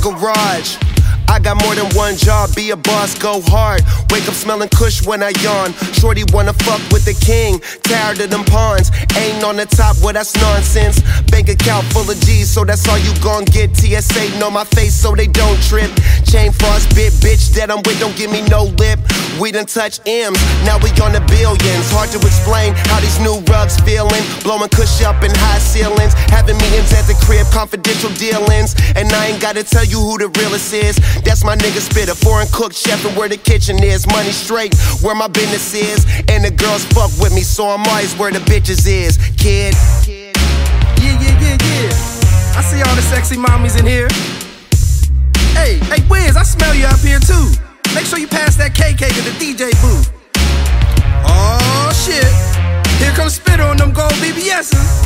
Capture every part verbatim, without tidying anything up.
garage. I got more than one job, be a boss, go hard. Wake up smelling kush when I yawn. Shorty wanna fuck with the king, tired of them pawns. Ain't on the top, well that's nonsense. Bank account full of G's, so that's all you gon' get. T S A know my face so they don't trip. Chain frost bit, bitch that I'm with don't give me no lip. We done touch M's, now we on the billions. Hard to explain how these new rugs feeling. Blowing kush up in high ceilings. Having meetings at the crib, confidential dealings. And I ain't gotta tell you who the realest is. That's my nigga Spitter, foreign cook chef and where the kitchen is. Money straight, where my business is. And the girls fuck with me, so I'm always where the bitches is. Kid. Yeah, yeah, yeah, yeah. I see all the sexy mommies in here. Hey, hey, Wiz, I smell you up here too. Make sure you pass that K K to the D J booth. Oh shit, here comes Spitter on them gold B B S's.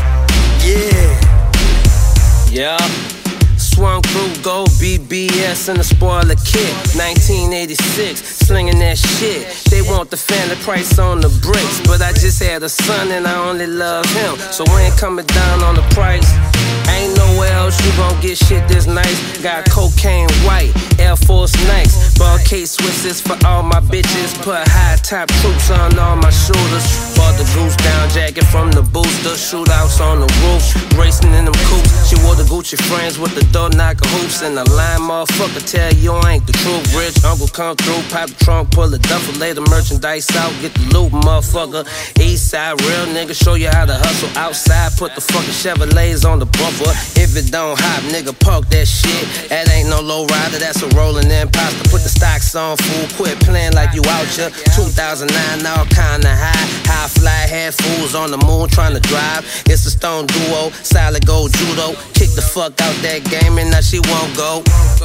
Yeah. Yeah. Swung through gold B B S and a spoiler kit. nineteen eighty-six, slinging that shit. They want the family price on the bricks, but I just had a son and I only love him, so we ain't coming down on the price. Ain't nowhere else you gon' get shit this nice. Got cocaine white, Air Force Nikes, ball case Swisses for all my bitches. Put high top troops on all my shoulders. Bought the goose down jacket from the booster. Shootouts on the roof, racing in them coops. She wore the Gucci frames with the door knocker hoops. And the line motherfucker tell you I ain't the truth. Rich uncle come through, pop the trunk, pull the duffel, lay the merchandise out, get the loot, motherfucker. East side real nigga, show you how to hustle. Outside, put the fucking Chevrolets on the bumper. If it don't hop, nigga, park that shit. That ain't no low rider, that's a rolling imposter. Put the stocks on, fool, quit playing like you out here. two thousand nine, all kinda high. High fly, had fools on the moon trying to drive. It's a stone duo, solid gold judo. Kick the fuck out that game and now she won't go.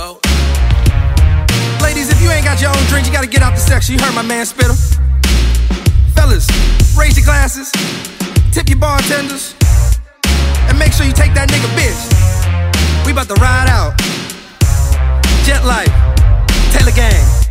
Ladies, if you ain't got your own drink, you gotta get out the section. You heard my man Spitter. Fellas, raise your glasses, tip your bartenders, and make sure you take that nigga bitch. We about to ride out. Jet Life, Taylor Gang.